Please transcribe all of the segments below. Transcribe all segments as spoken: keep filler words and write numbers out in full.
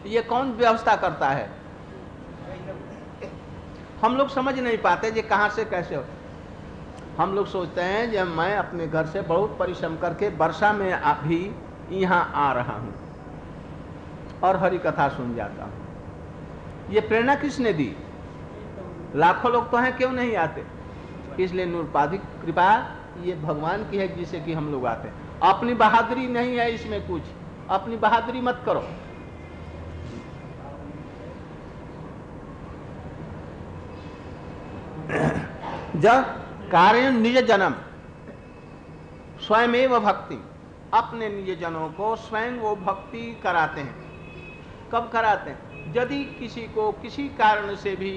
ये कौन व्यवस्था करता है? हम लोग समझ नहीं पाते ये कहाँ से कैसे हो। हम लोग सोचते हैं जब मैं अपने घर से बहुत परिश्रम करके वर्षा में भी यहाँ आ रहा हूँ और हरि कथा सुन जाता हूँ। ये प्रेरणा किसने दी? लाखों लोग तो हैं, क्यों नहीं आते? इसलिए निरुपाधिक कृपा ये भगवान की है जिसे कि हम लोग आते हैं। अपनी बहादुरी नहीं है इसमें कुछ, अपनी बहादुरी मत करो। जब कार्य निज जन्म स्वयमेव भक्ति, अपने निज जनों को स्वयं वो भक्ति कराते हैं। कब कराते हैं? यदि किसी को किसी कारण से भी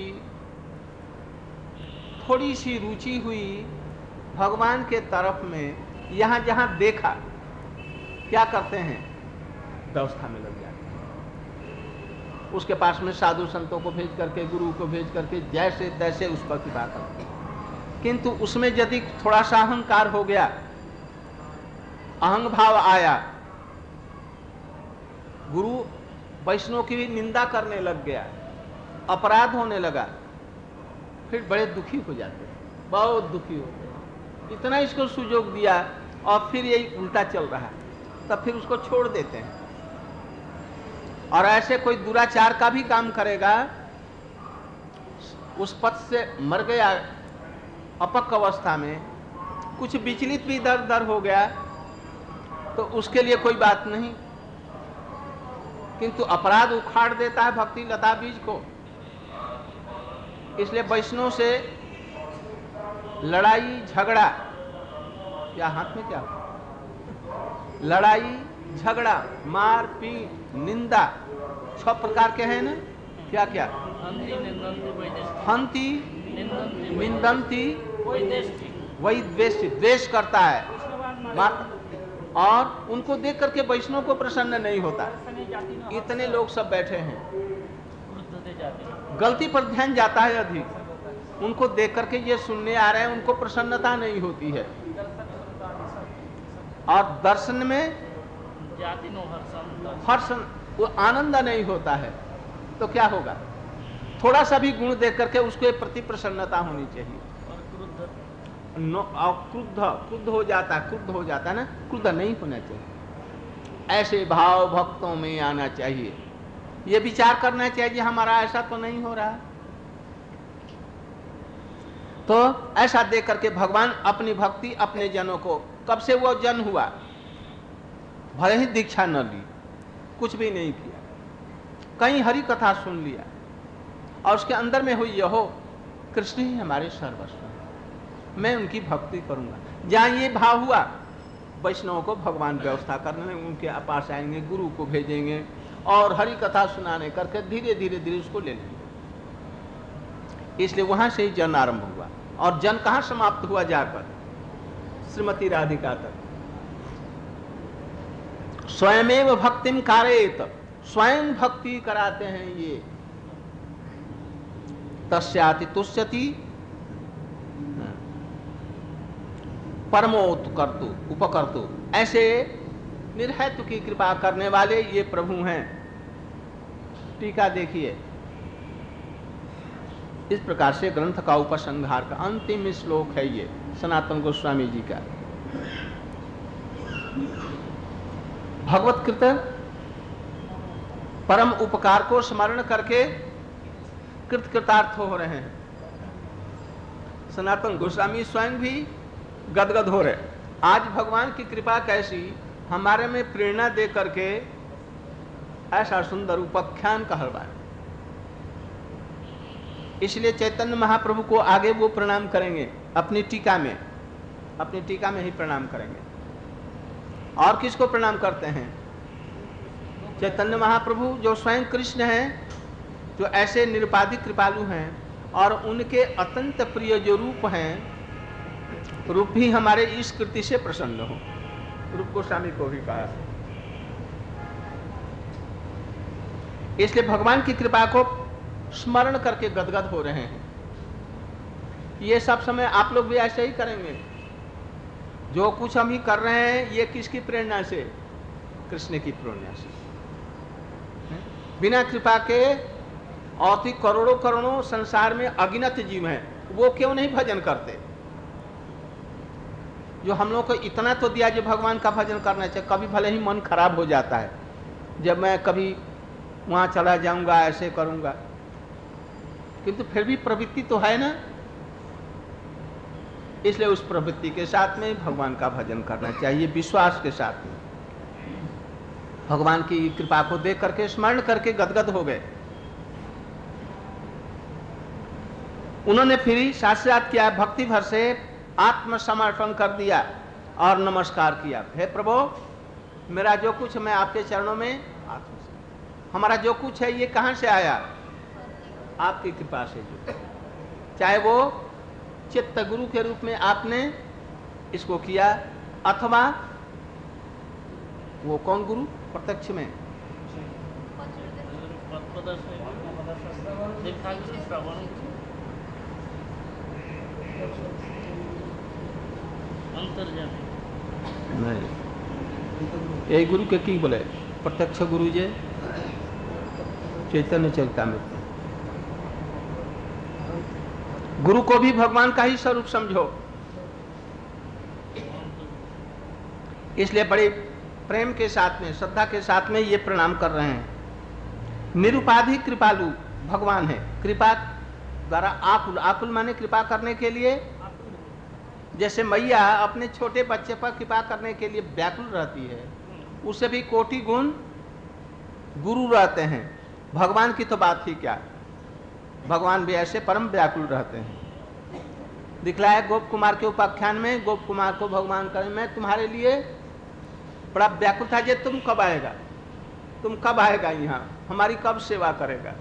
थोड़ी सी रुचि हुई भगवान के तरफ में, यहाँ जहाँ देखा, क्या करते हैं? व्यवस्था में लग जाते हैं। उसके पास में साधु संतों को भेज करके, गुरु को भेज करके जैसे तैसे उस पर कृपा करते हैं। किंतु उसमें यदि थोड़ा सा अहंकार हो गया, अहंग भाव आया, गुरु वैष्णव की भी निंदा करने लग गया, अपराध होने लगा, फिर बड़े दुखी हो जाते हैं, बहुत दुखी हो गए। इतना इसको सुयोग दिया और फिर यही उल्टा चल रहा है, तब फिर उसको छोड़ देते हैं। और ऐसे कोई दुराचार का भी काम करेगा, उस पथ से मर गया अपक्व अवस्था में, कुछ विचलित भी दर दर हो गया तो उसके लिए कोई बात नहीं, किंतु अपराध उखाड़ देता है भक्ति लता बीज को। इसलिए वैष्णव से लड़ाई झगड़ा, क्या हाथ में क्या, लड़ाई झगड़ा, मार पीट, निंदा, छह प्रकार के हैं ना, क्या क्या? हंती, निंदंती, वही द्वेष, द्वेष करता है, और उनको देख करके वैष्णव को प्रसन्न नहीं होता। इतने लोग सब बैठे हैं, गलती पर ध्यान जाता है अधिक, उनको देख करके ये सुनने आ रहे हैं, उनको प्रसन्नता नहीं होती है। और दर्शन में हर्ष, वो आनंद नहीं होता है। तो क्या होगा? थोड़ा सा भी गुण देख करके उसके प्रति प्रसन्नता होनी चाहिए। और क्रुद्ध क्रुद्ध हो जाता है, क्रुद्ध हो जाता है ना, क्रुद्ध नहीं होना चाहिए। ऐसे भाव भक्तों में आना चाहिए। ये विचार करना चाहिए हमारा ऐसा तो नहीं हो रहा। तो ऐसा देख करके भगवान अपनी भक्ति अपने जनों को, कब से वो जन हुआ, भले ही दीक्षा न ली, कुछ भी नहीं किया, कहीं हरि कथा सुन लिया और उसके अंदर में हुई यहो कृष्ण ही हमारे सर्वस्व, मैं उनकी भक्ति करूंगा। जहां ये भाव हुआ, वैष्णव को भगवान व्यवस्था करने, उनके पास आएंगे, गुरु को भेजेंगे और हरि कथा सुनाने करके धीरे धीरे धीरे उसको ले लेंगे। इसलिए वहां से ही जन आरंभ हुआ। और जन कहां समाप्त हुआ? जाकर श्रीमती राधिका तक। स्वयमेव भक्तिम कारयेत, स्वयं भक्ति कराते हैं ये। तस्याति तुष्यति परमोत्कर्तु उपकर्तु, ऐसे निर्हेतु की कृपा करने वाले ये प्रभु हैं। टीका देखिए, इस प्रकार से ग्रंथ का उपसंहार का अंतिम श्लोक है ये सनातन गोस्वामी जी का। भगवत कृत परम उपकार को स्मरण करके कृतकृतार्थ हो रहे हैं। सनातन गोस्वामी स्वयं भी गदगद हो रहे। आज भगवान की कृपा कैसी हमारे में प्रेरणा दे करके ऐसा सुंदर उपाख्यान कहलवाए। इसलिए चैतन्य महाप्रभु को आगे वो प्रणाम करेंगे अपनी टीका में, अपनी टीका में ही प्रणाम करेंगे। और किसको प्रणाम करते हैं? चैतन्य महाप्रभु जो स्वयं कृष्ण हैं, जो ऐसे निरुपाधिक कृपालु हैं और उनके अत्यंत प्रिय जो रूप हैं, रूप भी हमारे इस कृति से प्रसन्न हो। रूप गोस्वामी को भी कहा। इसलिए भगवान की कृपा को स्मरण करके गदगद हो रहे हैं। ये सब समय आप लोग भी ऐसे ही करेंगे। जो कुछ हम ही कर रहे हैं ये किसकी प्रेरणा से? कृष्ण की प्रेरणा से। बिना कृपा के और करोड़ों करोड़ों संसार में अगिनत जीव हैं, वो क्यों नहीं भजन करते? जो हम लोग को इतना तो दिया जो भगवान का भजन करना चाहिए। कभी भले ही मन खराब हो जाता है, जब मैं कभी वहाँ चला जाऊंगा, ऐसे करूंगा, किंतु फिर भी प्रवृत्ति तो है ना, इसलिए उस प्रवृत्ति के साथ में भगवान का भजन करना चाहिए, विश्वास के साथ में। भगवान की कृपा को देख करके स्मरण करके गदगद हो गए। उन्होंने फिर साथ साथ किया, भक्ति भर से आत्मसमर्पण कर दिया और नमस्कार किया। हे प्रभु, मेरा जो कुछ मैं आपके चरणों में आत्म, हमारा जो कुछ है ये कहाँ से आया? आपकी कृपा से। जो चाहे वो चित्त गुरु के रूप में आपने इसको किया, अथवा वो कौन गुरु प्रत्यक्ष में नहीं, यही गुरु के की बोले प्रत्यक्ष गुरु जे चैतन्य चरितामृत। गुरु को भी भगवान का ही स्वरूप समझो। इसलिए बड़े प्रेम के साथ में, श्रद्धा के साथ में ये प्रणाम कर रहे हैं। निरुपाधि कृपालु भगवान है, कृपा द्वारा आकुल, आकुल माने कृपा करने के लिए। जैसे मैया अपने छोटे बच्चे पर कृपा करने के लिए व्याकुल रहती है, उससे भी कोटि गुण गुरु रहते हैं। भगवान की तो बात ही क्या, भगवान भी ऐसे परम व्याकुल रहते हैं। दिखलाया गोप कुमार के उपाख्यान में, गोप कुमार को भगवान कहे, मैं तुम्हारे लिए बड़ा व्याकुल था, जे तुम कब आएगा, तुम कब आएगा यहाँ, हमारी कब सेवा करेगा।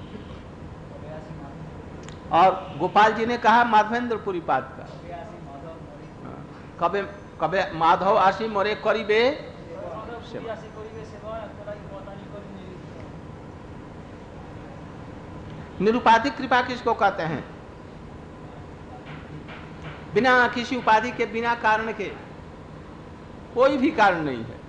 और गोपाल जी ने कहा माधवेंद्रपुरी पाद का, कबे कबे माधव आशी मोरे करीबे सेवा। निरुपाधिक कृपा किसको कहते हैं? बिना किसी उपाधि के, बिना कारण के, कोई भी कारण नहीं है।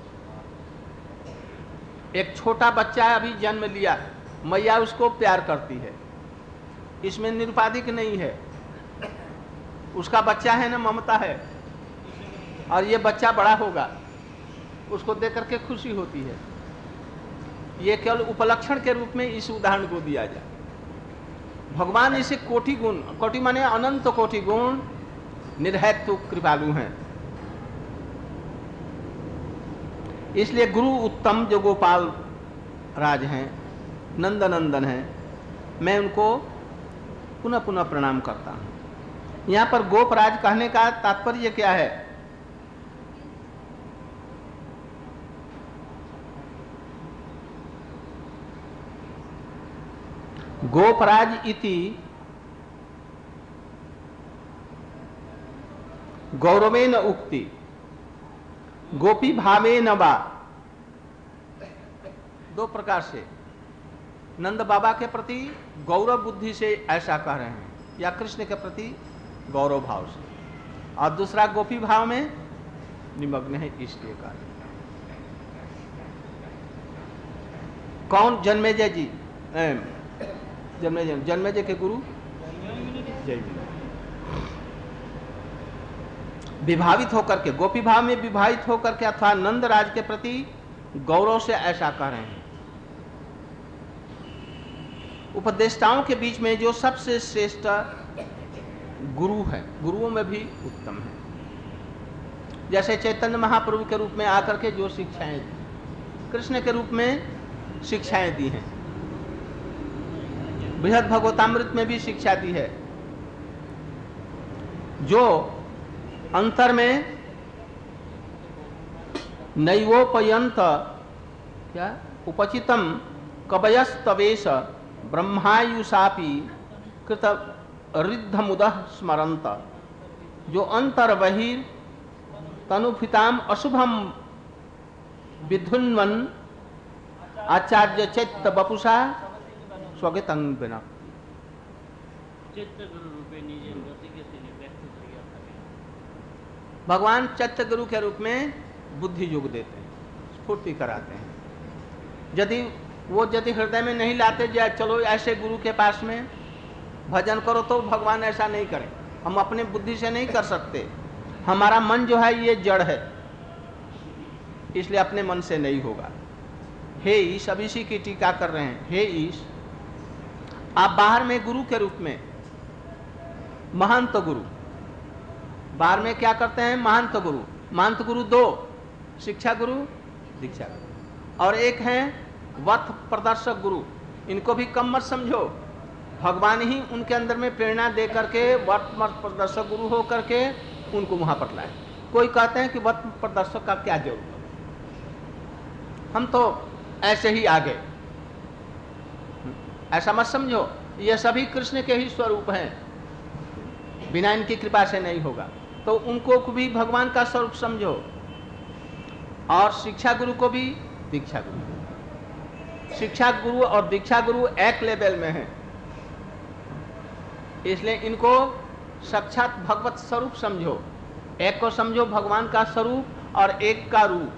एक छोटा बच्चा अभी जन्म लिया, मैया उसको प्यार करती है, इसमें निरुपाधिक नहीं है। उसका बच्चा है ना, ममता है, और ये बच्चा बड़ा होगा, उसको देख करके खुशी होती है। ये केवल उपलक्षण के रूप में इस उदाहरण को दिया जाए। भगवान इसे कोटि गुण, कोटि माने अनंत कोटि गुण, निर्हेतु कृपालु हैं। इसलिए गुरु उत्तम जो गोपाल राज हैं, नंदनंदन हैं, मैं उनको पुनः पुनः प्रणाम करता हूं। यहां पर गोपराज कहने का तात्पर्य क्या है? गोपराज इति गौरवेन उक्ति, गोपी भावेन वा। दो प्रकार से नंद बाबा के प्रति गौरव बुद्धि से ऐसा कह रहे हैं, या कृष्ण के प्रति गौरव भाव से, और दूसरा गोपी भाव में निमग्न है, इसलिए कहा। कौन? जन्मेजय जी, जन्मेजय जन्मेजय के गुरु जय विभावित होकर के, गोपी भाव में विभावित होकर के, अथवा नंदराज के प्रति गौरव से ऐसा कह रहे हैं। उपदेष्टाओं के बीच में जो सबसे श्रेष्ठ गुरु है, गुरुओं में भी उत्तम है। जैसे चैतन्य महाप्रभु के रूप में आकर के जो शिक्षाएं दी, कृष्ण के रूप में शिक्षाएं दी हैं, बृहद भगवतामृत में भी शिक्षा दी है। जो अंतर में नैवोपयंत क्या उपचितम कवयस्तवेश ब्रह्मायुषापि कृत रिद्धमुदः स्मरंत, जो अंतर बहिर तनुफिताम अशुभम विधुन्वन आचार्य चैत्य बपुषा स्वगतंग बिना। भगवान चैत्य गुरु के रूप में बुद्धि योग देते हैं, स्फूर्ति कराते हैं। यदि वो यदि हृदय में नहीं लाते, जाए चलो ऐसे गुरु के पास में भजन करो, तो भगवान ऐसा नहीं करे। हम अपने बुद्धि से नहीं कर सकते, हमारा मन जो है ये जड़ है, इसलिए अपने मन से नहीं होगा। हे ईश, अब इसी की टीका कर रहे हैं। हे ईश, आप बाहर में गुरु के रूप में, महंत गुरु, बाहर में क्या करते हैं? महंत गुरु। महंत गुरु दो, शिक्षा गुरु, दीक्षा गुरु, और एक है वथ प्रदर्शक गुरु। इनको भी कम मत समझो, भगवान ही उनके अंदर में प्रेरणा दे करके वथ प्रदर्शक गुरु हो करके उनको वहां पर लाए। कोई कहते हैं कि वथ प्रदर्शक का क्या जरूरत, हम तो ऐसे ही आ गए, ऐसा मत समझो। ये सभी कृष्ण के ही स्वरूप हैं, बिना इनकी कृपा से नहीं होगा। तो उनको भी भगवान का स्वरूप समझो, और शिक्षा गुरु को भी दीक्षा गुरु। शिक्षा गुरु और दीक्षा गुरु एक लेवल में हैं, इसलिए इनको साक्षात भगवत स्वरूप समझो। एक को समझो भगवान का स्वरूप और एक का रूप।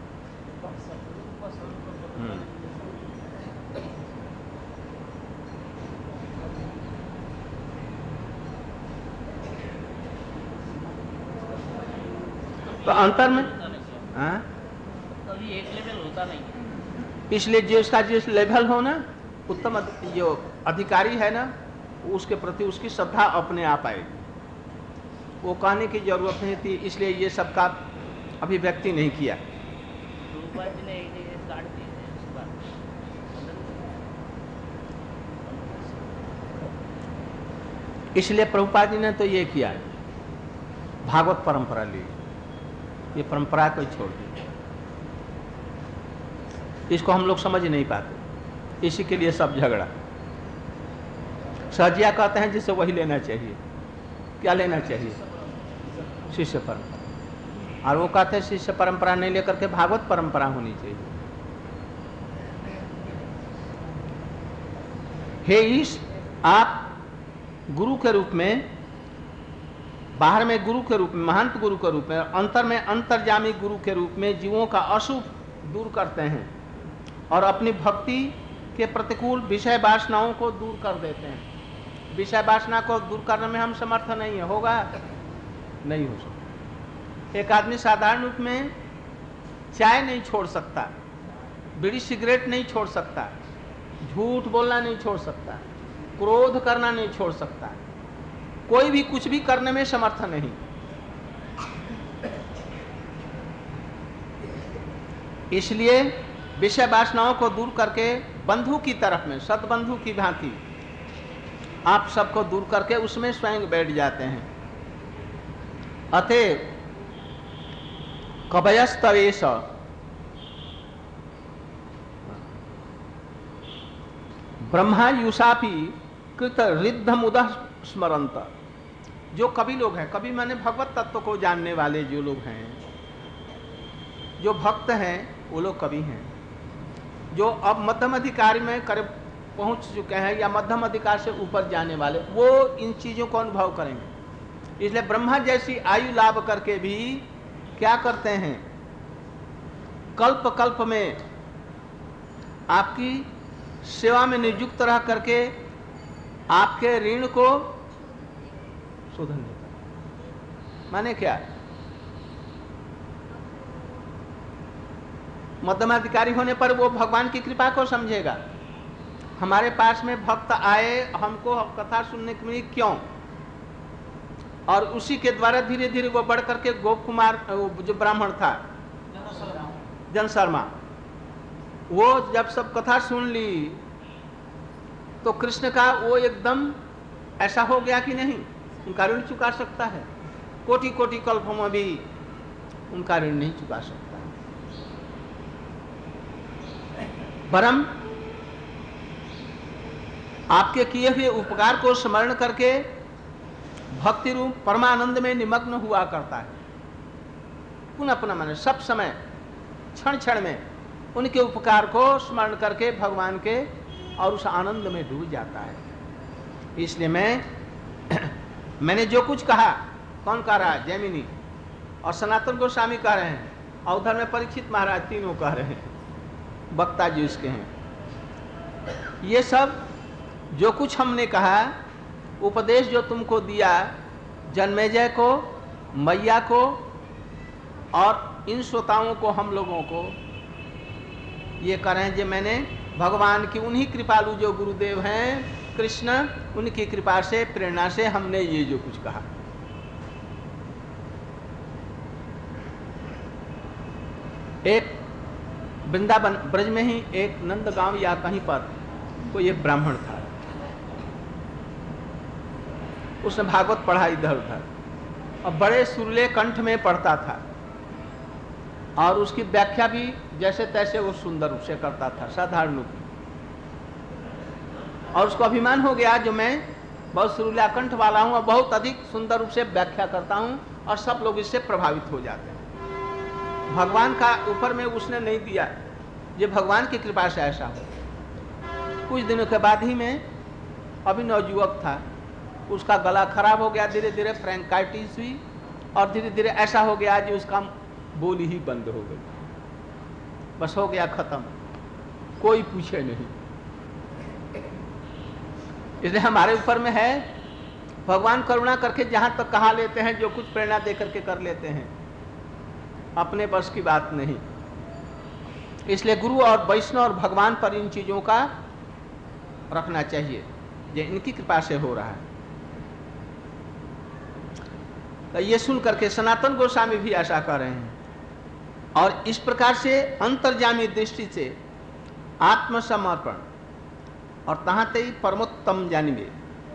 तो अंतर में हाँ, कभी एक लेवल होता नहीं, इसलिए जो इसका जिस लेवल हो ना, उत्तम जो अधिकारी है ना, उसके प्रति उसकी श्रद्धा अपने आप आएगी, वो कहने की जरूरत नहीं थी। इसलिए ये सबका अभिव्यक्ति नहीं किया। प्रभुपाद जी ने एक स्टार्ट की है इस बार। इसलिए प्रभुपाद जी ने तो ये किया, भागवत परंपरा ली, ये परंपरा को छोड़ दी। इसको हम लोग समझ नहीं पाते, इसी के लिए सब झगड़ा। सहजिया कहते हैं जिसे वही लेना चाहिए। क्या लेना चाहिए? शिष्य परंपरा। और वो कहते हैं शिष्य परंपरा नहीं लेकर के भागवत परंपरा होनी चाहिए। हे ईश, आप गुरु के रूप में, बाहर में गुरु के रूप में, महंत गुरु के रूप में, अंतर में अंतर्जामी गुरु के रूप में जीवों का अशुभ दूर करते हैं और अपनी भक्ति के प्रतिकूल विषय वासनाओं को दूर कर देते हैं। विषय वासना को दूर करने में हम समर्थ नहीं है, होगा नहीं हो सकता। एक आदमी साधारण रूप में चाय नहीं छोड़ सकता, बीड़ी सिगरेट नहीं छोड़ सकता, झूठ बोलना नहीं छोड़ सकता, क्रोध करना नहीं छोड़ सकता, कोई भी कुछ भी करने में समर्थ नहीं। इसलिए विषय वासनाओं को दूर करके बंधु की तरफ में, सतबंधु की भांति आप सबको दूर करके उसमें स्वयं बैठ जाते हैं। अतः कवयस्तवेश, ब्रह्मा युषापि कृत रिद्धमुदः स्मरंत। जो कवि लोग हैं, कवि माने भगवत तत्व को जानने वाले जो लोग हैं, जो भक्त हैं, वो लोग कवि हैं। जो अब मध्यम अधिकारी में करीब पहुंच चुके हैं या मध्यम अधिकार से ऊपर जाने वाले, वो इन चीजों को अनुभव करेंगे। इसलिए ब्रह्मा जैसी आयु लाभ करके भी क्या करते हैं, कल्प कल्प में आपकी सेवा में नियुक्त रह करके आपके ऋण को शोधन देता। माने क्या? मध्यमाधिकारी होने पर वो भगवान की कृपा को समझेगा। हमारे पास में भक्त आए, हमको कथा सुनने के लिए क्यों, और उसी के द्वारा धीरे धीरे वो बढ़ करके गोप कुमार जो ब्राह्मण था जन शर्मा, वो जब सब कथा सुन ली तो कृष्ण का वो एकदम ऐसा हो गया कि नहीं, उनका ऋण चुका सकता है। कोटि कोटि कल्पों में भी उनका ऋण नहीं चुका सकता। परम आपके किए हुए उपकार को स्मरण करके भक्ति रूप परमानंद में निमग्न हुआ करता है। पुनः पुनः माने सब समय क्षण क्षण में उनके उपकार को स्मरण करके भगवान के और उस आनंद में डूब जाता है। इसलिए मैं मैंने जो कुछ कहा, कौन कह रहा है? जैमिनी और सनातन गोस्वामी कह रहे हैं, और उधर में परीक्षित महाराज, तीनों कह रहे हैं, वक्ता जी उसके हैं। ये सब जो कुछ हमने कहा, उपदेश जो तुमको दिया जन्मेजय को, मैया को और इन श्रोताओं को, हम लोगों को, ये करें जो मैंने भगवान की उन्हीं कृपालु जो गुरुदेव हैं कृष्ण, उनकी कृपा से, प्रेरणा से हमने ये जो कुछ कहा। एक वृंदावन ब्रज में ही एक नंदगांव या कहीं पर कोई एक ब्राह्मण था, उसने भागवत पढ़ा इधर उधर और बड़े सुरीले कंठ में पढ़ता था और उसकी व्याख्या भी जैसे तैसे वो सुंदर रूप से करता था, साधारण रूप में। और उसको अभिमान हो गया जो मैं बहुत सुरीला कंठ वाला हूँ और बहुत अधिक सुंदर रूप से व्याख्या करता हूँ और सब लोग इससे प्रभावित हो जाते हैं। भगवान का ऊपर में उसने नहीं दिया, ये भगवान की कृपा से ऐसा हो। कुछ दिनों के बाद ही में, अभी नवयुवक था, उसका गला खराब हो गया, धीरे धीरे फ्रैंकाइटिस हुई और धीरे धीरे ऐसा हो गया कि उसका बोली ही बंद हो गई, बस हो गया खत्म, कोई पूछे नहीं। इसलिए हमारे ऊपर में है, भगवान करुणा करके जहां तक कहा लेते हैं, जो कुछ प्रेरणा दे करके कर लेते हैं, अपने बस की बात नहीं। इसलिए गुरु और वैष्णव और भगवान पर इन चीजों का रखना चाहिए, ये इनकी कृपा से हो रहा है। तो ये सुन करके सनातन गोस्वामी भी ऐसा कर रहे हैं और इस प्रकार से अंतर्जामी दृष्टि से आत्मसमर्पण और तहां ही परमोत्तम जानिबे,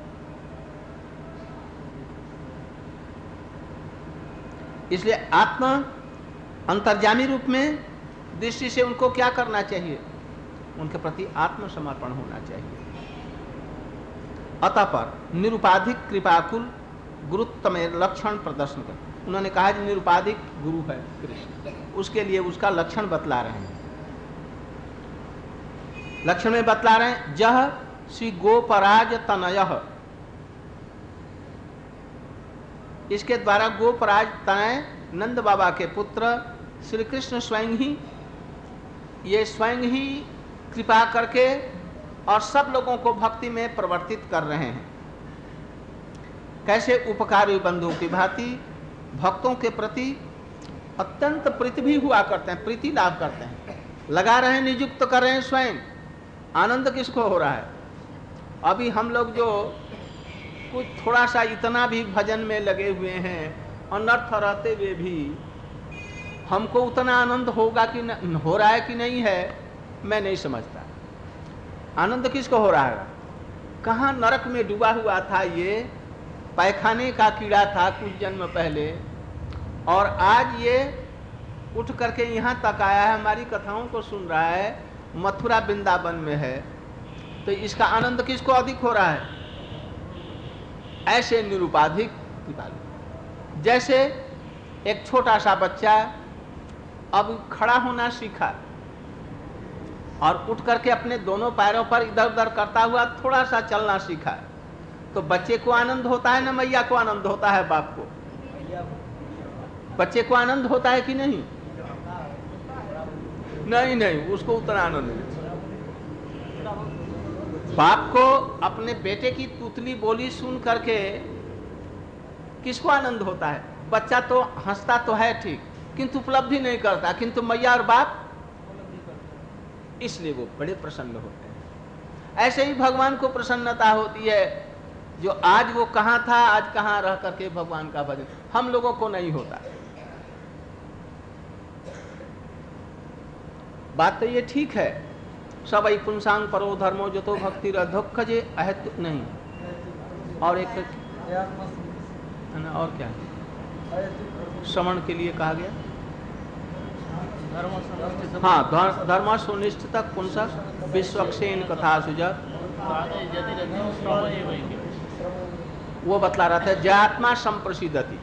इसलिए आत्म अंतर्जामी रूप में दृष्टि से उनको क्या करना चाहिए, उनके प्रति आत्मसमर्पण होना चाहिए। अतः पर निरुपाधिक कृपाकुल गुरुत्व में लक्षण प्रदर्शन कर, उन्होंने कहा कि निरुपाधिक गुरु है कृष्ण, उसके लिए उसका लक्षण बतला रहे हैं। लक्षण में बतला रहे हैं, जह श्री गोपराज तनयः, इसके द्वारा गोपराज तनय नंद बाबा के पुत्र श्री कृष्ण स्वयं ही, ये स्वयं ही कृपा करके और सब लोगों को भक्ति में प्रवर्तित कर रहे हैं। कैसे उपकारी बंधु की भांति भक्तों के प्रति अत्यंत प्रीति भी हुआ करते हैं, प्रीति लाभ करते हैं, लगा रहे हैं, नियुक्त कर रहे हैं स्वयं। आनंद किसको हो रहा है? अभी हम लोग जो कुछ थोड़ा सा इतना भी भजन में लगे हुए हैं, अनर्थ रहते हुए भी हमको उतना आनंद होगा कि न, हो रहा है कि नहीं है, मैं नहीं समझता। आनंद किसको हो रहा है? कहाँ नरक में डूबा हुआ था, ये पैखाने का कीड़ा था कुछ जन्म पहले, और आज ये उठ करके यहाँ तक आया है, हमारी कथाओं को सुन रहा है, मथुरा वृंदावन में है, तो इसका आनंद किसको अधिक हो रहा है? ऐसे निरुपाधिक कृपालु। जैसे एक छोटा सा बच्चा अब खड़ा होना सीखा और उठ करके अपने दोनों पैरों पर इधर उधर करता हुआ थोड़ा सा चलना सीखा, तो बच्चे को आनंद होता है ना, मैया को आनंद होता है, बाप को? बच्चे को आनंद होता है कि नहीं? नहीं नहीं, उसको उतना आनंद नहीं। बाप को अपने बेटे की तुतली बोली सुन करके किसको आनंद होता है? बच्चा तो हंसता तो है ठीक, किंतु उपलब्धि नहीं करता, किंतु मैया और बाप इसलिए वो बड़े प्रसन्न होते हैं। ऐसे ही भगवान को प्रसन्नता होती है, जो आज वो कहाँ था, आज कहाँ रह करके भगवान का भजन, हम लोगों को नहीं होता। बात तो ये ठीक है, सब आई पुंसांग परो धर्मो जो तो भक्ति रधोख जे अहत नहीं, और एक है ना, और क्या है श्रवण के लिए कहा गया? हाँ, धर्म सुनिष्ठ तक पुंसा विश्वक्षेन कथा सुजत, वो बतला रहा था। जयात्मा संप्रसिद्धति,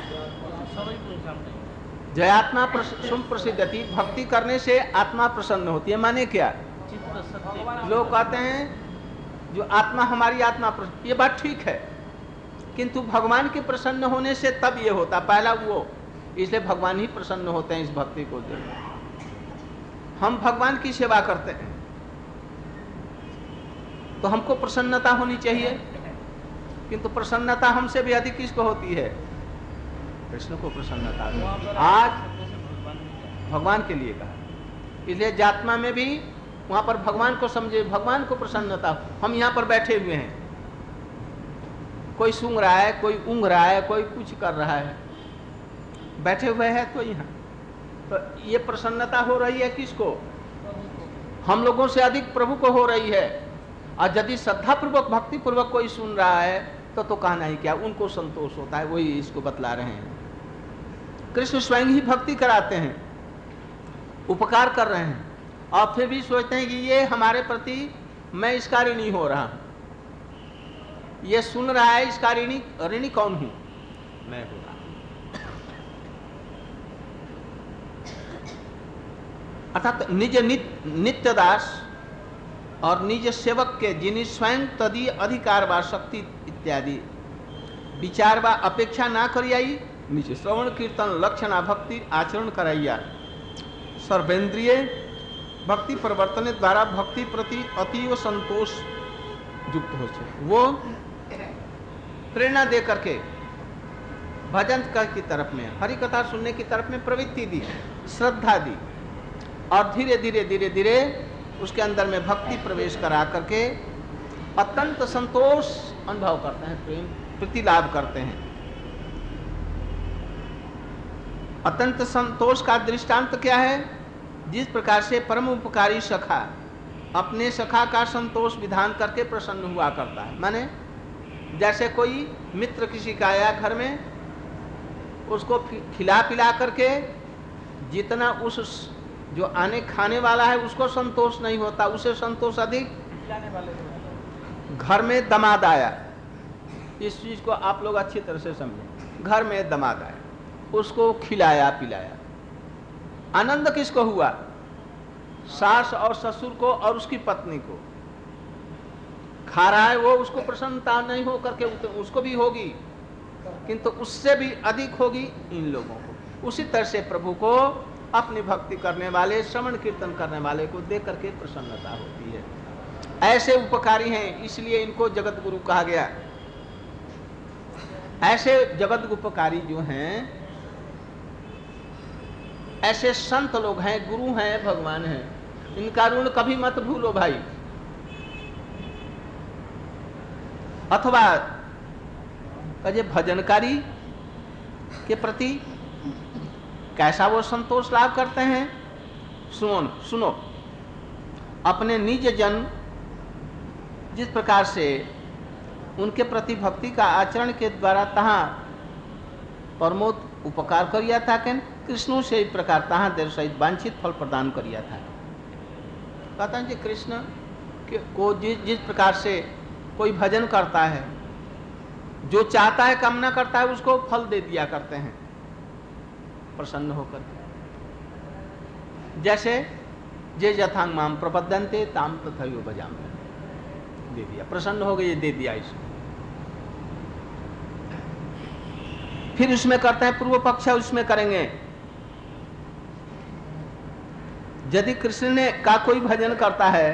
जयात्मा संप्रसिद्धति, भक्ति करने से आत्मा प्रसन्न होती है। माने क्या? लोग कहते हैं जो आत्मा हमारी आत्मा प्रसन्न, ये बात ठीक है, किंतु भगवान के प्रसन्न होने से तब ये होता, पहला वो, इसलिए भगवान ही प्रसन्न होते हैं इस भक्ति को देख। हम भगवान की सेवा करते हैं, तो हमको प्रसन्नता होनी चाहिए, किंतु प्रसन्नता हमसे भी अधिक किसको होती है? कृष्ण को प्रसन्नता होती है। आज भगवान के लिए कहा, इसलिए जात्मा में भी वहां पर भगवान को समझे, भगवान को प्रसन्नता। हम यहाँ पर बैठे हुए हैं, कोई सूंघ रहा है, कोई ऊँघ रहा है, कोई कुछ कर रहा है, बैठे हुए हैं तो यहाँ तो ये प्रसन्नता हो रही है किसको? हम लोगों से अधिक प्रभु को हो रही है। और यदि श्रद्धा पूर्वक भक्ति पूर्वक कोई सुन रहा है तो तो कहना ही क्या, उनको संतोष होता है। वही इसको बतला रहे हैं। कृष्ण स्वयं ही भक्ति कराते हैं, उपकार कर रहे हैं, और फिर भी सोचते हैं कि ये हमारे प्रति मैं इसका ऋणी हो रहा हूं, ये सुन रहा है, इसका ऋणी ऋणी कौन हूं? मैं हो रहा हूं। अर्थात निज नित्य दास और निज सेवक के जिन्हें स्वयं तदीय अधिकार व शक्ति इत्यादि विचार व अपेक्षा ना करियाई, निज श्रवण कीर्तन लक्षणा भक्ति आचरण कराइया, सर्वेंद्रिय भक्ति परिवर्तन द्वारा भक्ति प्रति अतीव संतोष युक्त हो सके। वो प्रेरणा दे करके भजन की तरफ में, हरि कथा सुनने की तरफ में प्रवृत्ति दी, श्रद्धा दी, और धीरे धीरे धीरे धीरे उसके अंदर में भक्ति प्रवेश करा करके अत्यंत संतोष अनुभव करते हैं, प्रेम प्रीति लाभ करते हैं। अत्यंत संतोष का दृष्टांत क्या है? जिस प्रकार से परम उपकारी सखा अपने सखा का संतोष विधान करके प्रसन्न हुआ करता है। माने जैसे कोई मित्र किसी का आया घर में, उसको खिला पिला करके जितना उस जो आने खाने वाला है उसको संतोष नहीं होता, उसे संतोष अधिक खिलाने वाले। घर में दमाद आया, इस चीज को आप लोग अच्छी तरह से समझें। घर में दमाद आया, उसको खिलाया पिलाया, आनंद किसको हुआ? सास और ससुर को और उसकी पत्नी को। खा रहा है वो, उसको प्रसन्नता नहीं हो करके उसको भी होगी, किंतु उससे भी अधिक होगी इन लोगों को। उसी तरह से प्रभु को अपनी भक्ति करने वाले, श्रवण कीर्तन करने वाले को देख करके प्रसन्नता होती है। ऐसे उपकारी हैं, इसलिए इनको जगत गुरु कहा गया। ऐसे जगत उपकारी जो हैं, ऐसे संत लोग हैं, गुरु हैं, भगवान हैं, इनका ऋण कभी मत भूलो भाई। अथवा कहे भजनकारी के प्रति कैसा वो संतोष लाभ करते हैं। सुनो सुनो अपने निज जन जिस प्रकार से उनके प्रति भक्ति का आचरण के द्वारा तहाँ परमोद उपकार करिया था, कि कृष्णों से इस प्रकार तहाँ देर सहित वांछित फल प्रदान करिया था। कहता है कि कृष्ण को जिस जिस प्रकार से कोई भजन करता है, जो चाहता है, कामना करता है, उसको फल दे दिया करते हैं प्रसन्न होकर के। जैसे जे यथांग माम प्रपद्यन्ते ताम तथैव भजामि, दे दिया, प्रसन्न हो गए, दे दिया इसको। फिर उसमें करते हैं पूर्व पक्ष, उसमें करेंगे यदि कृष्ण ने का कोई भजन करता है,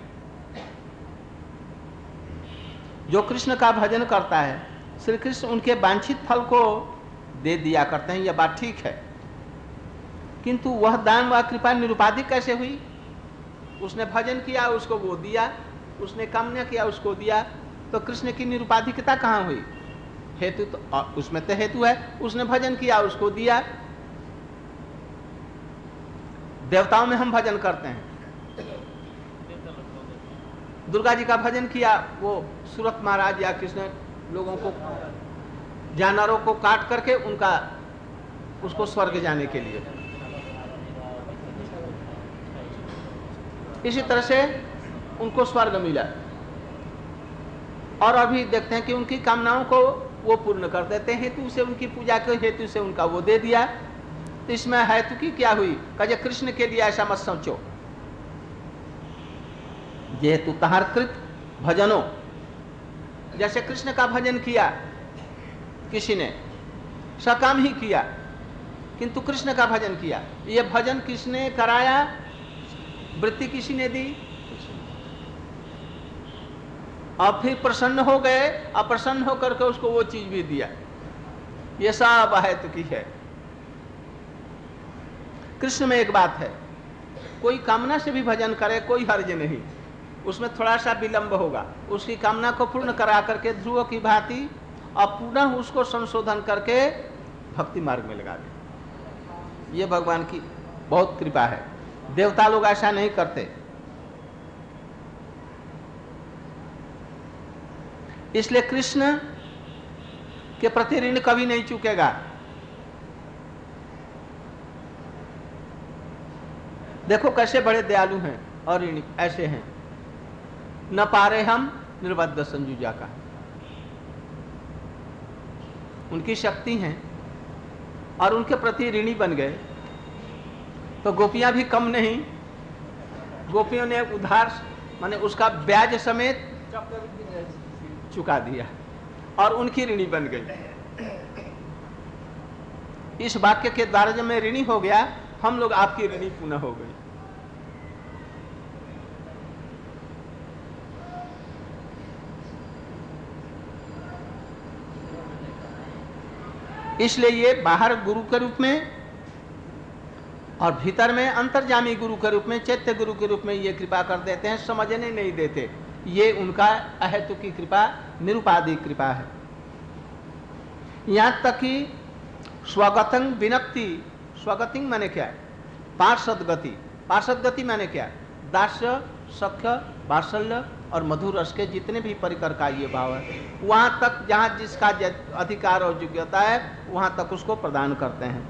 जो कृष्ण का भजन करता है, श्री कृष्ण उनके वांछित फल को दे दिया करते हैं, यह बात ठीक है। किंतु वह दान व कृपा निरुपाधिक कैसे हुई? उसने भजन किया, उसको वो दिया, उसने कामना किया, उसको दिया, तो कृष्ण की निरुपाधिकता कहाँ हुई? हेतु तो उसमें तो हेतु है, उसने भजन किया, उसको दिया। देवताओं में हम भजन करते हैं, दुर्गा जी का भजन किया, वो सूरत महाराज या कृष्ण लोगों को, जानवरों को काट करके उनका उसको स्वर्ग जाने के लिए। इसी तरह से उनको स्वर्ग मिला। और अभी देखते हैं कि उनकी कामनाओं को वो पूर्ण कर देते हैं, हेतु से उनकी पूजा के हेतु से उनका वो दे दिया। तो इसमें हेतु की क्या हुई? कहे कृष्ण के लिए ऐसा मत सोचो, जेहेतु तहार कृत भजनो, जैसे कृष्ण का भजन किया किसी ने, सकाम ही किया, किंतु कृष्ण का भजन किया। ये भजन किसने कराया? वृत्ति किसी ने दी? और फिर प्रसन्न हो गए, और प्रसन्न होकर के उसको वो चीज भी दिया। ये सब अहेतुकी है। कृष्ण में एक बात है, कोई कामना से भी भजन करे कोई हर्ज नहीं, उसमें थोड़ा सा विलंब होगा, उसकी कामना को पूर्ण करा करके ध्रुव की भांति और पुनः उसको संशोधन करके भक्ति मार्ग में लगा दे। ये भगवान की बहुत कृपा है। देवता लोग ऐसा नहीं करते, इसलिए कृष्ण के प्रति ऋण कभी नहीं चुकेगा। देखो कैसे बड़े दयालु हैं और ऋणी ऐसे हैं। न पारे हम निर्बद्ध संजुजा का, उनकी शक्ति है और उनके प्रति ऋणी बन गए तो गोपियां भी कम नहीं, गोपियों ने उधार माने उसका ब्याज समेत चुका दिया और उनकी ऋणी बन गई। इस वाक्य के द्वारा जब मैं ऋणी हो गया, हम लोग आपकी ऋणी पुनः हो गई। इसलिए ये बाहर गुरु के रूप में और भीतर में अंतर्जामी गुरु के रूप में, चैत्य गुरु के रूप में ये कृपा कर देते हैं, समझने नहीं देते। ये उनका अहेतुकी कृपा, निरुपाधिक कृपा है। यहां तक कि स्वगतं विनक्ति, स्वगतिंग माने क्या है? पार्षद गति। पार्षद गति माने क्या है? दास्य, सख्य, वात्सल्य और मधुर रस के जितने भी परिकर का ये भाव है, वहां तक जहां जिसका अधिकार और योग्यता है वहां तक उसको प्रदान करते हैं।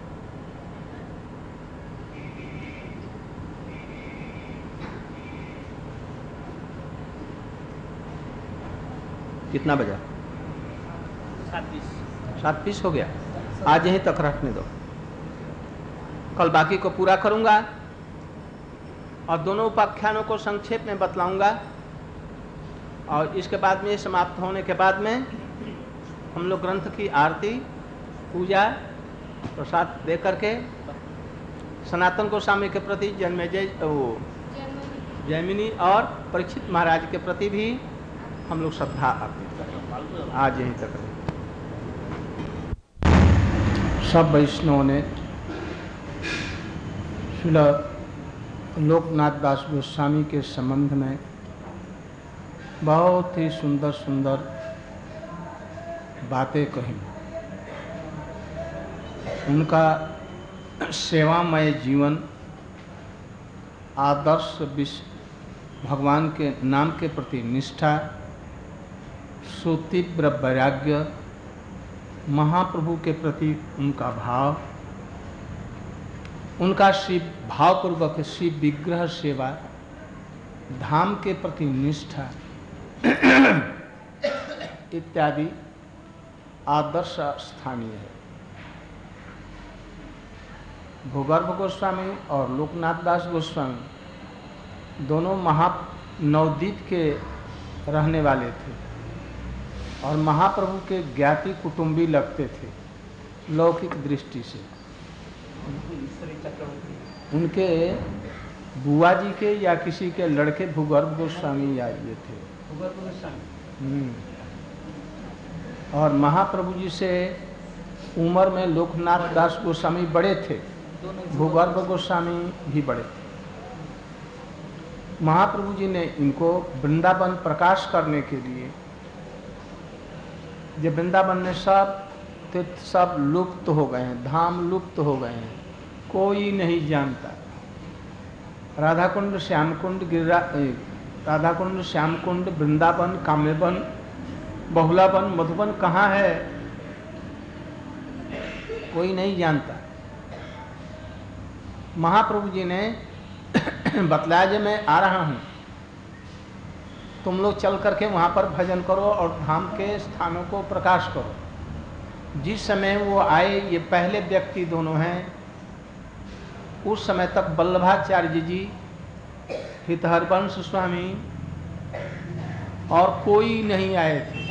कितना बजा? सात बीस। सात बीस हो गया। आज यहीं तक रखने दो, कल बाकी को पूरा करूंगा और दोनों उपाख्यानों को संक्षेप में बतलाऊंगा। और इसके बाद में समाप्त होने के बाद में हम लोग ग्रंथ की आरती, पूजा, प्रसाद दे करके सनातन गोस्वामी के प्रति, जन्मेजय वो जैमिनी और परीक्षित महाराज के प्रति भी हम लोग श्रद्धा अर्पित करें। आज यहीं तक सब वैष्णवों ने श्रील लोकनाथ दास गोस्वामी के संबंध में बहुत ही सुंदर सुंदर बातें कही। उनका सेवामय जीवन, आदर्श विश्व, भगवान के नाम के प्रति निष्ठा, सुतीव्र वैराग्य, महाप्रभु के प्रति उनका भाव, उनका शिव भावपूर्वक शिव विग्रह सेवा, धाम के प्रति निष्ठा इत्यादि आदर्श स्थानीय है। भूगर्भ गोस्वामी और लोकनाथ दास गोस्वामी दोनों महा नवद्वीप के रहने वाले थे और महाप्रभु के ज्ञाति कुटुंबी लगते थे लौकिक दृष्टि से। उनके बुआ जी के या किसी के लड़के भूगर्भ गोस्वामी या ये थे। और महाप्रभु जी से उम्र में लोकनाथ दास गोस्वामी बड़े थे, भूगर्भ गोस्वामी भी बड़े थे। महाप्रभु जी ने इनको वृंदावन प्रकाश करने के लिए, जब वृंदावन में सब तीर्थ सब लुप्त हो गए हैं, धाम लुप्त हो गए हैं, कोई नहीं जानता। राधा कुंड, श्याम कुंड, गिरिरा राधा कुंड, श्याम कुंड, वृंदावन, काम्यवन, बहुलावन, मधुबन कहाँ है कोई नहीं जानता। महाप्रभु जी ने बतलाया कि मैं आ रहा हूँ, तुम लोग चल करके वहाँ पर भजन करो और धाम के स्थानों को प्रकाश करो। जिस समय वो आए, ये पहले व्यक्ति दोनों हैं। उस समय तक वल्लभाचार्य जी, हितहरवंश स्वामी और कोई नहीं आए थे,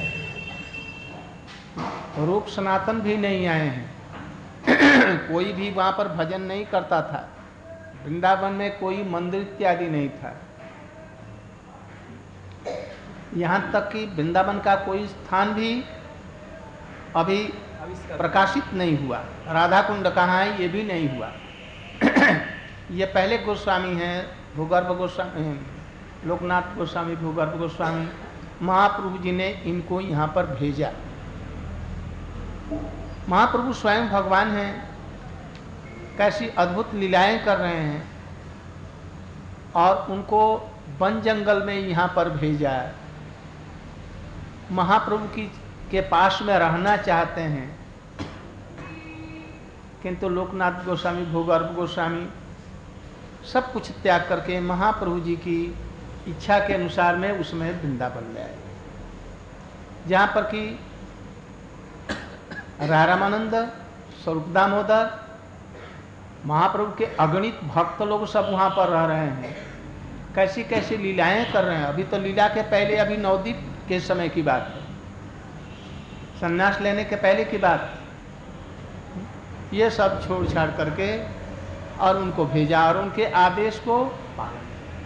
रूप सनातन भी नहीं आए हैं। कोई भी वहाँ पर भजन नहीं करता था। वृंदावन में कोई मंदिर इत्यादि नहीं था। यहाँ तक कि वृंदावन का कोई स्थान भी अभी प्रकाशित नहीं हुआ। राधा कुंड कहाँ है ये भी नहीं हुआ। ये पहले गोस्वामी हैं, भूगर्भ गोस्वामी, लोकनाथ गोस्वामी, भूगर्भ गोस्वामी, महाप्रभु जी ने इनको यहाँ पर भेजा। महाप्रभु स्वयं भगवान हैं, कैसी अद्भुत लीलाएं कर रहे हैं और उनको वन जंगल में यहाँ पर भेजा। महाप्रभु की के पास में रहना चाहते हैं, किंतु लोकनाथ गोस्वामी, भूगर्भ गोस्वामी सब कुछ त्याग करके महाप्रभु जी की इच्छा के अनुसार में उसमें वृंदावन में आए, जहाँ पर कि रारामानंद, स्वरूप दामोदर, महाप्रभु के अगणित भक्त लोग सब वहाँ पर रह रहे हैं। कैसी कैसी लीलाएं कर रहे हैं। अभी तो लीला के पहले, अभी नवदीप के समय की बात है, संन्यास लेने के पहले की बात। ये सब छोड़ छाड़ करके और उनको भेजा और उनके आदेश को पालन,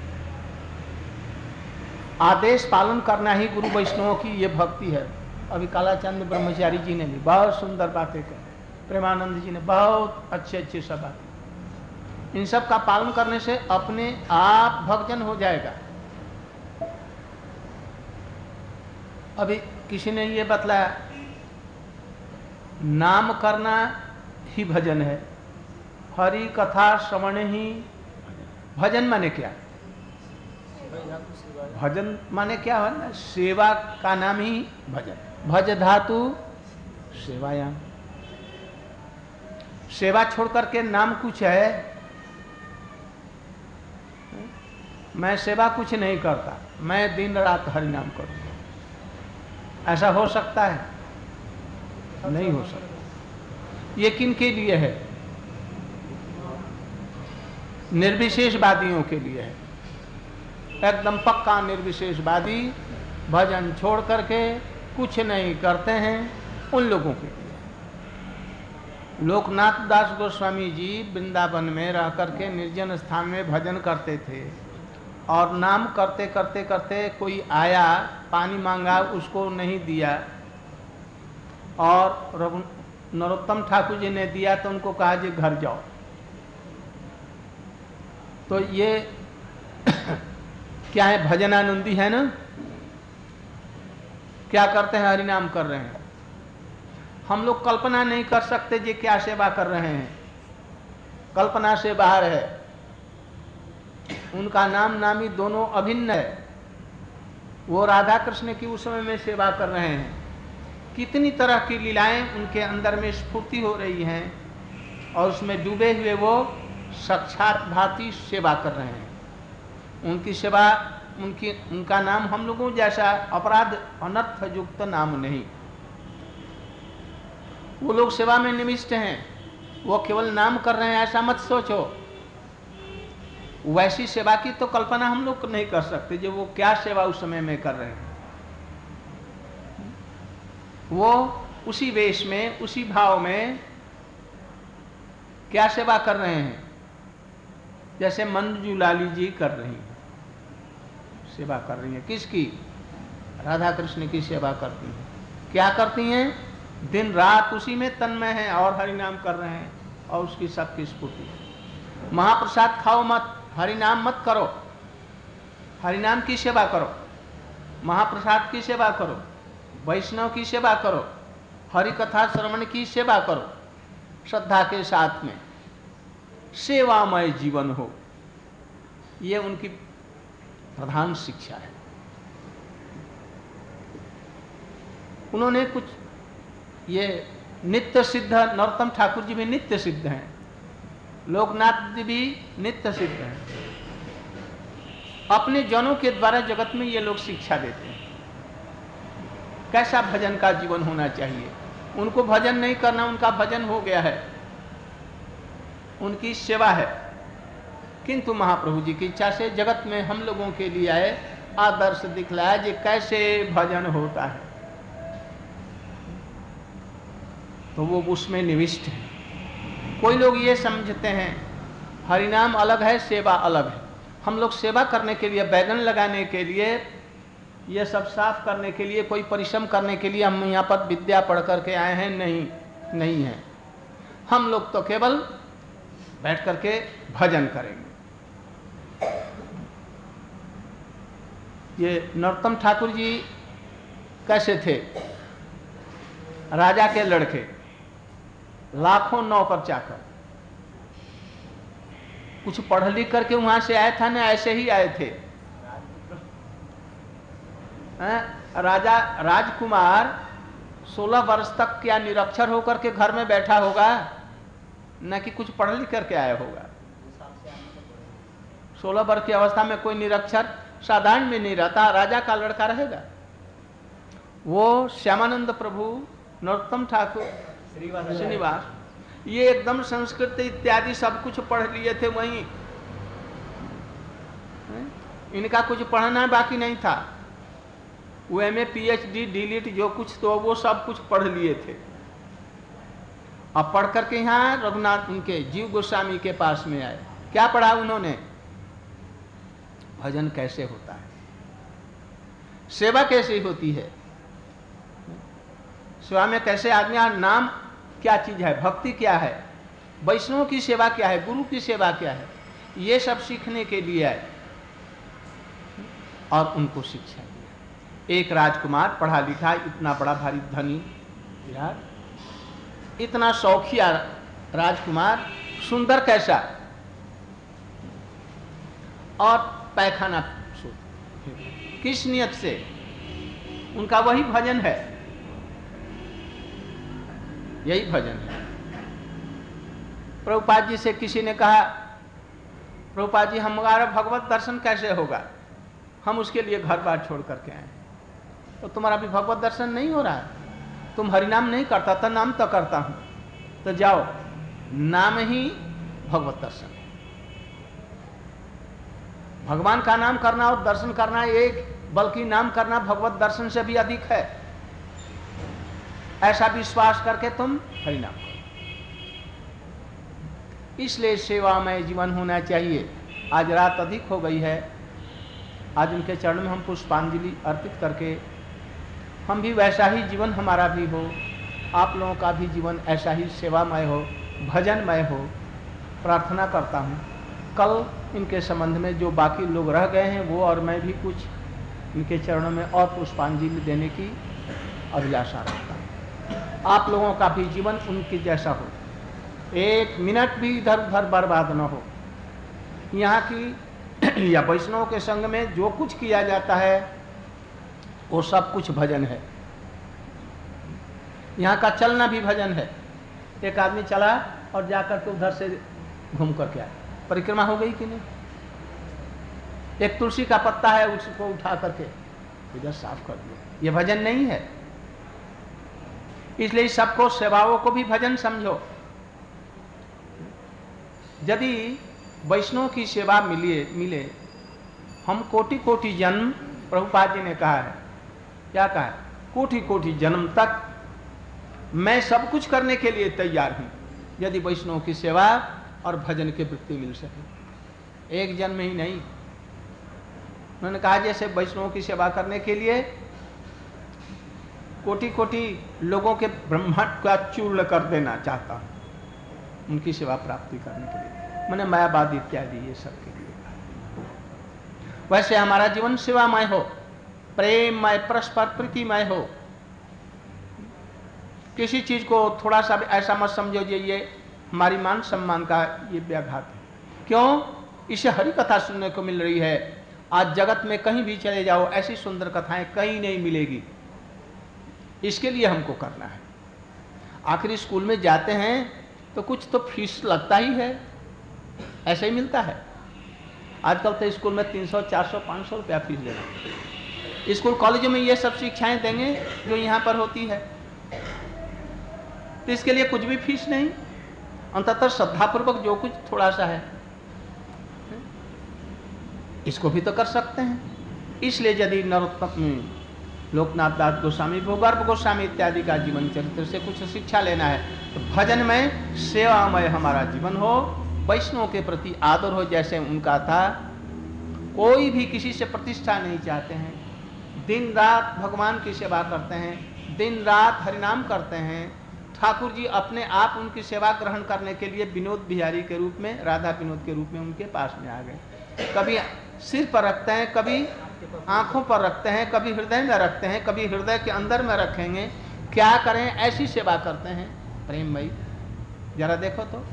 आदेश पालन करना ही गुरु वैष्णवों की ये भक्ति है। अभी कालाचंद ब्रह्मचारी जी ने भी बहुत सुंदर बातें कही, प्रेमानंद जी ने बहुत अच्छे अच्छे सब बातें। इन सब का पालन करने से अपने आप भक्तजन हो जाएगा। अभी किसी ने ये बतलाया, नाम करना ही भजन है, हरि कथा श्रवण ही भजन माने क्या? भजन माने क्या है ना, सेवा का नाम ही भजन। भज धातु सेवायाम, सेवा छोड़ करके नाम कुछ है। मैं सेवा कुछ नहीं करता, मैं दिन रात हरि नाम करूंगा, ऐसा हो सकता है? नहीं हो सकता। ये किन के लिए है? निर्विशेषवादियों के लिए है। एकदम पक्का निर्विशेषवादी भजन छोड़ करके कुछ नहीं करते हैं, उन लोगों के लिए। लोकनाथ दास गोस्वामी जी वृंदावन में रह करके निर्जन स्थान में भजन करते थे और नाम करते करते करते कोई आया, पानी मांगा, उसको नहीं दिया और रघु नरोत्तम ठाकुर जी ने दिया तो उनको कहा जी घर जाओ। तो ये क्या है? भजनानंदी है ना। क्या करते हैं? हरिनाम कर रहे हैं। हम लोग कल्पना नहीं कर सकते जी क्या सेवा कर रहे हैं, कल्पना से बाहर है। उनका नाम नामी दोनों अभिन्न है। वो राधा कृष्ण की उस समय में सेवा कर रहे हैं। कितनी तरह की लीलाएं उनके अंदर में स्फूर्ति हो रही हैं और उसमें डूबे हुए वो साक्षात भांति सेवा कर रहे हैं। उनकी सेवा, उनकी उनका नाम हम लोगों जैसा अपराध अनर्थ युक्त नाम नहीं। वो लोग सेवा में निविष्ट हैं, वो केवल नाम कर रहे हैं ऐसा मत सोचो। वैसी सेवा की तो कल्पना हम लोग नहीं कर सकते जो वो क्या सेवा उस समय में कर रहे हैं। वो उसी वेश में, उसी भाव में क्या सेवा कर रहे हैं, जैसे मंजू लाली जी कर रही हैं, सेवा कर रही हैं। किसकी? राधा कृष्ण की सेवा करती हैं। क्या करती हैं? दिन रात उसी में तन्मय हैं और हरि नाम कर रहे हैं और उसकी सबकी स्फूर्ति। महाप्रसाद खाओ मत, हरि नाम मत करो, हरि नाम की सेवा करो, महाप्रसाद की सेवा करो, वैष्णव की सेवा करो, हरि कथा श्रवण की सेवा करो, श्रद्धा के साथ में सेवामय जीवन हो। ये उनकी प्रधान शिक्षा है। उन्होंने कुछ ये नित्य सिद्ध, नरोत्तम ठाकुर जी भी नित्य सिद्ध हैं, लोकनाथ जी भी नित्य सिद्ध हैं। अपने जनों के द्वारा जगत में ये लोग शिक्षा देते हैं कैसा भजन का जीवन होना चाहिए। उनको भजन नहीं करना, उनका भजन हो गया है, उनकी सेवा है। किंतु महाप्रभु जी की इच्छा से जगत में हम लोगों के लिए आए, आदर्श दिखलाया कि कैसे भजन होता है, तो वो उसमें निविष्ट है। कोई लोग ये समझते हैं हरिनाम अलग है, सेवा अलग है। हम लोग सेवा करने के लिए, बैगन लगाने के लिए ये सब साफ करने के लिए, कोई परिश्रम करने के लिए हम यहाँ पर विद्या पढ़ करके आए हैं? नहीं, नहीं है। हम लोग तो केवल बैठ करके भजन करेंगे। ये नरोत्तम ठाकुर जी कैसे थे? राजा के लड़के, लाखों नौकर चाकर, कुछ पढ़ लिख करके वहां से आए था ना, ऐसे ही आए थे। राजा राजकुमार सोलह वर्ष तक क्या निरक्षर होकर के घर में बैठा होगा? न कि कुछ पढ़ लिख करके आया होगा। सोलह वर्ष की अवस्था में कोई निरक्षर साधारण में नहीं रहता, राजा का लड़का रहेगा। वो श्यामानंद प्रभु, नरोत्तम ठाकुर, श्रीनिवास, ये एकदम संस्कृत इत्यादि सब कुछ पढ़ लिए थे वहीं। इनका कुछ पढ़ना बाकी नहीं था। वो M A P H D D Litt जो कुछ तो वो सब कुछ पढ़ लिए थे। अब पढ़ करके यहाँ रघुनाथ उनके जीव गोस्वामी के पास में आए। क्या पढ़ा उन्होंने? भजन कैसे होता है, सेवा कैसे होती है, सेवा में कैसे आदमी, नाम क्या चीज है, भक्ति क्या है, वैष्णव की सेवा क्या है, गुरु की सेवा क्या है, ये सब सीखने के लिए आए और उनको शिक्षा दिया। एक राजकुमार पढ़ा लिखा, इतना बड़ा भारी धनी विराट, इतना शौकिया राजकुमार, सुंदर कैसा, और पैखाना किस नियत से? उनका वही भजन है, यही भजन है। प्रभुपाद जी से किसी ने कहा, प्रभुपाद जी हमारा भगवत दर्शन कैसे होगा? हम उसके लिए घर बार छोड़ करके आए। तो तुम्हारा भी भगवत दर्शन नहीं हो रहा है, तुम हरिनाम नहीं करता था, नाम तो करता हूं, तो जाओ, नाम ही भगवत दर्शन है। भगवान का नाम करना और दर्शन करना एक, बल्कि नाम करना भगवत दर्शन से भी अधिक है। ऐसा विश्वास करके तुम हरिनाम करो। इसलिए सेवामय जीवन होना चाहिए। आज रात अधिक हो गई है, आज उनके चरण में हम पुष्पांजलि अर्पित करके हम भी वैसा ही जीवन हमारा भी हो, आप लोगों का भी जीवन ऐसा ही सेवामय हो, भजनमय हो, प्रार्थना करता हूँ। कल इनके संबंध में जो बाकी लोग रह गए हैं वो और मैं भी कुछ इनके चरणों में और पुष्पांजलि देने की अभिलाषा रखता हूँ। आप लोगों का भी जीवन उनकी जैसा हो, एक मिनट भी इधर उधर बर्बाद न हो। यहाँ की या वैष्णव के संग में जो कुछ किया जाता है वो सब कुछ भजन है। यहाँ का चलना भी भजन है। एक आदमी चला और जाकर के उधर से घूम करके आया, परिक्रमा हो गई कि नहीं? एक तुलसी का पत्ता है, उसको उठा करके इधर साफ कर दिया, ये भजन नहीं है। इसलिए सबको, सेवाओं को भी भजन समझो। यदि वैष्णव की सेवा मिले मिले हम कोटि कोटि जन्म, प्रभुपाद जी ने कहा है, क्या कहा है? कोटि कोटि जन्म तक मैं सब कुछ करने के लिए तैयार हूं, यदि वैष्णव की सेवा और भजन की वृत्ति मिल सके। एक जन्म ही नहीं। उन्होंने कहा जैसे वैष्णव की सेवा करने के लिए कोटि कोटि लोगों के ब्रह्मांड का चूर्ण कर देना चाहता हूं, उनकी सेवा प्राप्ति करने के लिए। मैंने मायावाद इत्यादि ये सब के लिए। वैसे हमारा जीवन सेवामय हो, प्रेममय, परस्पर प्रीतिमय हो। किसी चीज को थोड़ा सा भी ऐसा मत समझो जे ये हमारी मान सम्मान का ये व्याघात है। क्यों? इसे हरि कथा सुनने को मिल रही है। आज जगत में कहीं भी चले जाओ, ऐसी सुंदर कथाएं कहीं नहीं मिलेगी। इसके लिए हमको करना है। आखिरी स्कूल में जाते हैं तो कुछ तो फीस लगता ही है, ऐसे ही मिलता है। आजकल तो स्कूल में तीन सौ, चार सौ, पाँच सौ रुपया फीस लेना। स्कूल कॉलेजों में ये सब शिक्षाएं देंगे जो यहाँ पर होती है, तो इसके लिए कुछ भी फीस नहीं। अंततः श्रद्धापूर्वक जो कुछ थोड़ा सा है इसको भी तो कर सकते हैं। इसलिए यदि नरोत्तम, लोकनाथ दास गोस्वामी, भूगर्भ गोस्वामी इत्यादि का जीवन चरित्र से कुछ शिक्षा लेना है तो भजन में, सेवामय हमारा जीवन हो, वैष्णव के प्रति आदर हो जैसे उनका था। कोई भी किसी से प्रतिष्ठा नहीं चाहते हैं, दिन रात भगवान की सेवा करते हैं, दिन रात हरिनाम करते हैं। ठाकुर जी अपने आप उनकी सेवा ग्रहण करने के लिए विनोद बिहारी के रूप में, राधा विनोद के रूप में उनके पास में आ गए। कभी सिर पर रखते हैं, कभी आंखों पर रखते हैं, कभी हृदय में रखते हैं, कभी हृदय के अंदर में रखेंगे। क्या करें, ऐसी सेवा करते हैं प्रेममयी। जरा देखो तो,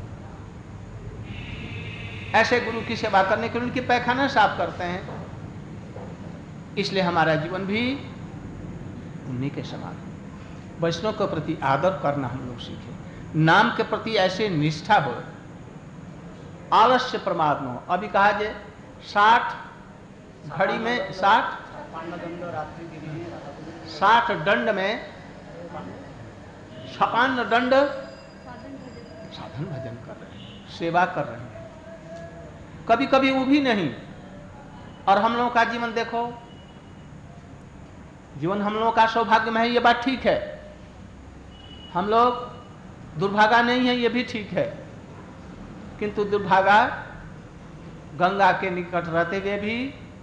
ऐसे गुरु की सेवा करने के लिए उनकी पैखाना साफ करते हैं। इसलिए हमारा जीवन भी उन्हीं के समान। वैष्णव के प्रति आदर करना हम लोग सीखें, नाम के प्रति ऐसे निष्ठा हो, आलस्य प्रमाद न हो। अभी कहा जे साठ घड़ी में साठ साठ दंड में छपान्न दंड साधन भजन कर रहे हैं, सेवा कर रहे हैं, कभी कभी वो भी नहीं। और हम लोगों का जीवन देखो, जीवन हम लोगों का सौभाग्य में है, ये बात ठीक है। हम लोग दुर्भागा नहीं है, ये भी ठीक है। किंतु दुर्भागा गंगा के निकट रहते हुए भी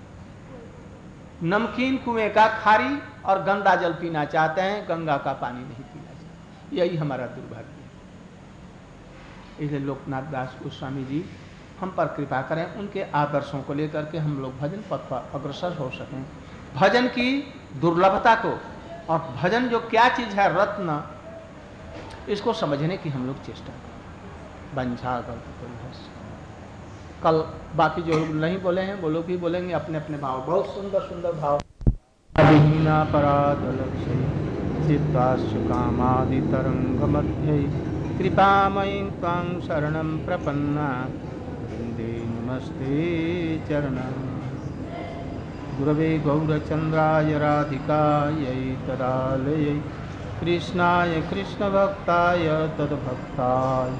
नमकीन कुएं का खारी और गंदा जल पीना चाहते हैं, गंगा का पानी नहीं पीना चाहते। यही हमारा दुर्भाग्य है। इसलिए लोकनाथ दास गोस्वामी जी हम पर कृपा करें, उनके आदर्शों को लेकर के हम लोग भजन पथ पर अग्रसर हो सकें। भजन की दुर्लभता को और भजन जो क्या चीज है, रत्न, इसको समझने की हम लोग चेष्टा करें। बंझा कल बाकी जो नहीं बोले हैं वो लोग भी बोलेंगे अपने अपने भाव, बहुत सुंदर सुंदर भाव। कामादि तरंग मध्य कृपामयी त्वां शरणं प्रपन्ना वन्दे नमस्ते चरणं। गुरवे गौरचन्द्राय राधिकायै तदालयै कृष्णाय कृष्णभक्ताय तद्भक्ताय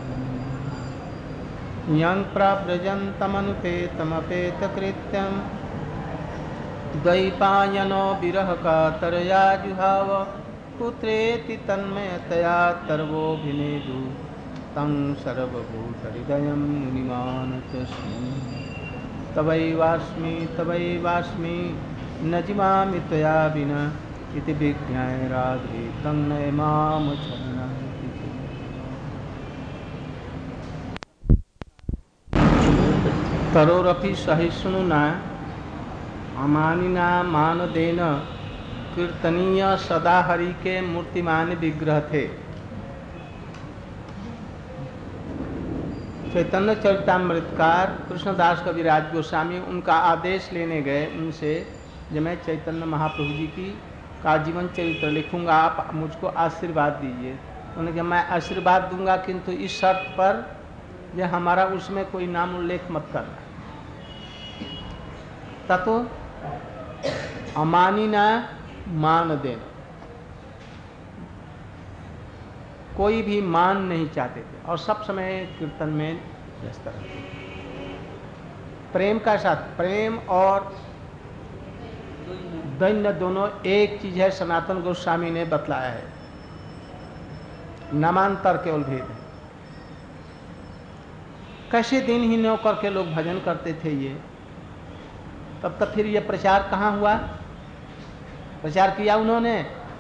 यं प्रव्रजन्तमनुपेतमपेतकृत्यं द्वैपायनो विरहकातरया जुहाव पुत्रेति तन्मयतया तर्वोऽभिनेदु तं सर्वभूतहृदयं मुनिमानतोऽस्मि। तवैवास्मि तवैवास्मि न जिमामि त्वया विना इति विज्ञाय राधे तं नय माम शरणं। तरोरपि सहिष्णुना अमानिना मानदेन कीर्तनीय सदा हरि के मूर्तिमान विग्रह थे। चैतन्य चरितामृतकार कृष्णदास कविराज गोस्वामी उनका आदेश लेने गए उनसे, जब मैं चैतन्य महाप्रभु जी की का जीवन चरित्र लिखूंगा, आप मुझको आशीर्वाद दीजिए। उन्होंने कहा मैं आशीर्वाद दूंगा, किंतु इस शर्त पर जो हमारा उसमें कोई नाम उल्लेख मत करना। ततो अमानिना मान देना, कोई भी मान नहीं चाहते थे और सब समय कीर्तन में व्यस्त रहते। प्रेम का साथ, प्रेम और दैन्य दोनों एक चीज है, सनातन गोस्वामी ने बतलाया है, नामांतर केवल भेद है। कैसे दिनहीन होकर के लोग भजन करते थे ये, तब तक फिर ये प्रचार कहाँ हुआ? प्रचार किया उन्होंने,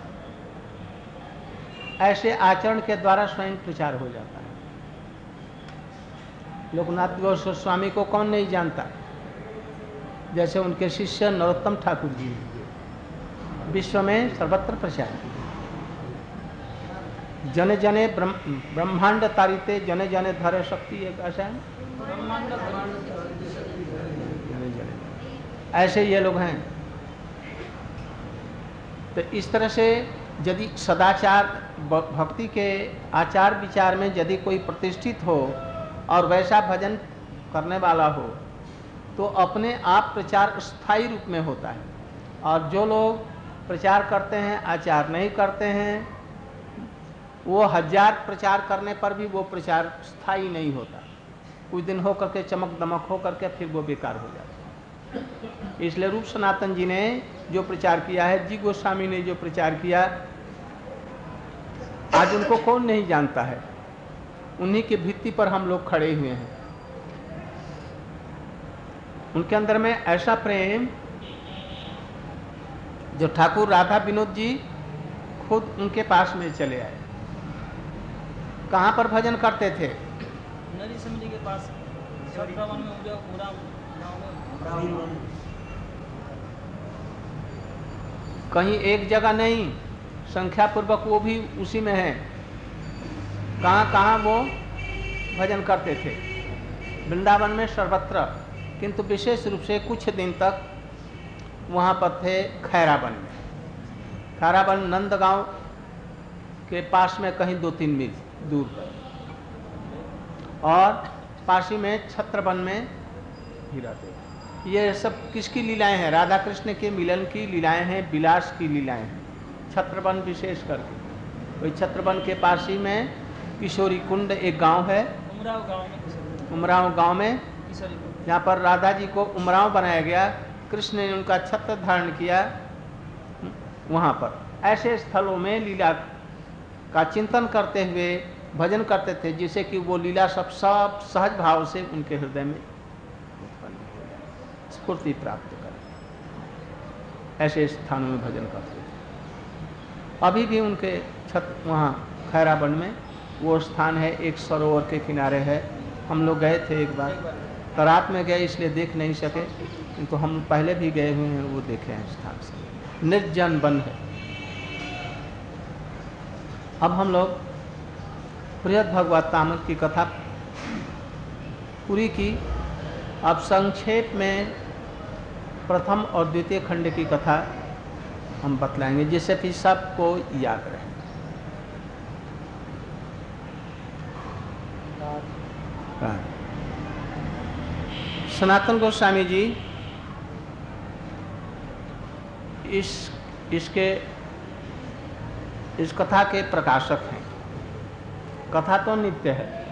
ऐसे आचरण के द्वारा स्वयं प्रचार हो जाता है। लोकनाथ गोस्वामी को कौन नहीं जानता, जैसे उनके शिष्य नरोत्तम ठाकुर जी विश्व में सर्वत्र प्रचार किया। जने जने ब्रह्मांड तारिते जने जने धरे शक्ति, एक ऐसा है ऐसे ये लोग हैं। तो इस तरह से यदि सदाचार भक्ति के आचार विचार में यदि कोई प्रतिष्ठित हो और वैसा भजन करने वाला हो, तो अपने आप प्रचार स्थायी रूप में होता है। और जो लोग प्रचार करते हैं, आचार नहीं करते हैं, वो हजार प्रचार करने पर भी वो प्रचार स्थायी नहीं होता। कुछ दिन हो करके चमक दमक हो करके फिर वो बेकार हो जाता है। इसलिए रूप सनातन जी ने जो प्रचार किया है, जी गोस्वामी ने जो प्रचार किया, आज उनको कौन नहीं जानता है। उन्हीं की भित्ति पर हम लोग खड़े हुए हैं। उनके अंदर में ऐसा प्रेम जो ठाकुर राधा विनोद जी खुद उनके पास में चले आए। कहाँ पर भजन करते थे? नदी समिति के पास सत्रवन में उड़े पूरा गाँव में कहीं एक जगह नहीं, संख्या पूर्वक वो भी उसी में है। कहाँ कहाँ वो भजन करते थे? वृंदावन में सर्वत्र, किंतु विशेष रूप से कुछ दिन तक वहाँ पर थे खैरावन में। खैरावन नंदगांव के पास में कहीं दो तीन मील दूर पर, और पासी में छत्रवन में ही रहते। ये सब किसकी लीलाएं हैं? राधा कृष्ण के मिलन की लीलाएं हैं, विलास की लीलाएं हैं। छत्रवन विशेष करके, वही छत्रवन के पासी में किशोरी कुंड एक गांव है, उमराव गांव में किशोरी उमराव गांव में किशोरी कुंड, जहाँ पर राधा जी को उमराव बनाया गया, कृष्ण ने उनका छत्र धारण किया। वहाँ पर ऐसे स्थलों में लीला का चिंतन करते हुए भजन करते थे, जिससे कि वो लीला सब सब सहज भाव से उनके हृदय में उत्पन्न हो जाए, स्फूर्ति प्राप्त करें। ऐसे स्थानों में भजन करते थे। अभी भी उनके छत वहाँ खैरावन में वो स्थान है, एक सरोवर के किनारे है। हम लोग गए थे एक बार, तो रात में गए इसलिए देख नहीं सके, किंतु हम पहले भी गए हुए हैं, वो देखे हैं स्थान से। निर्जन वन है। अब हम लोग बृहद भगवतामृत की कथा पूरी की। अब संक्षेप में प्रथम और द्वितीय खंड की कथा हम बतलाएंगे, जिससे कि सबको याद रहे। सनातन गोस्वामी जी इस इसके इस कथा के प्रकाशक हैं। कथा तो नित्य है,